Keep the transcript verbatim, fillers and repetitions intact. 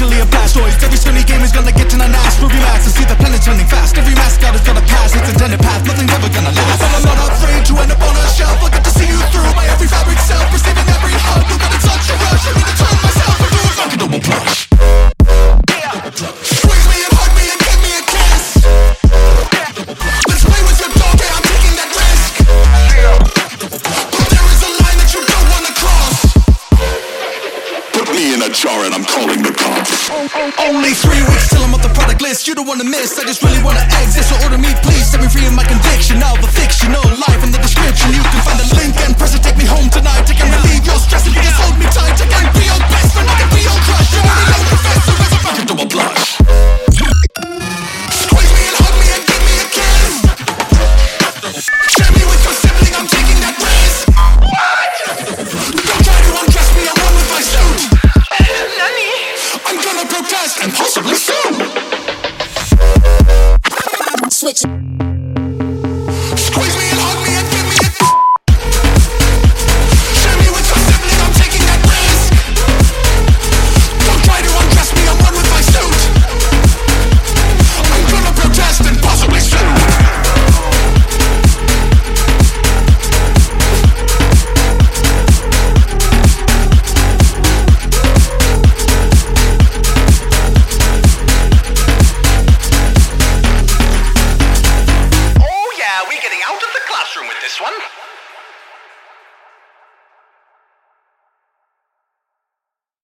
Initially a blast noise. Every Sony game is gonna get to an ass. Ruby Max, I see the planet turning fast. Every mascot has got a pass, it's a intended path. Nothing's ever gonna last. But I'm not afraid to end up on a shelf. I get to see you through my every fabric self. Receiving every hug, you got it such a rush. I need to turn myself into a fucking double plush. Squeeze me and hug me and give me a kiss. Let's play with your dog, yeah, I'm taking that risk. But there is a line that you don't wanna cross. Put me in a jar and I'm calling the cops. Only three weeks till I'm off the product list. You don't wanna miss, I just really wanna exit. So order me please, set me free in my conviction of a fictional life in the description. You can find the link and press it, take me home tonight. Taking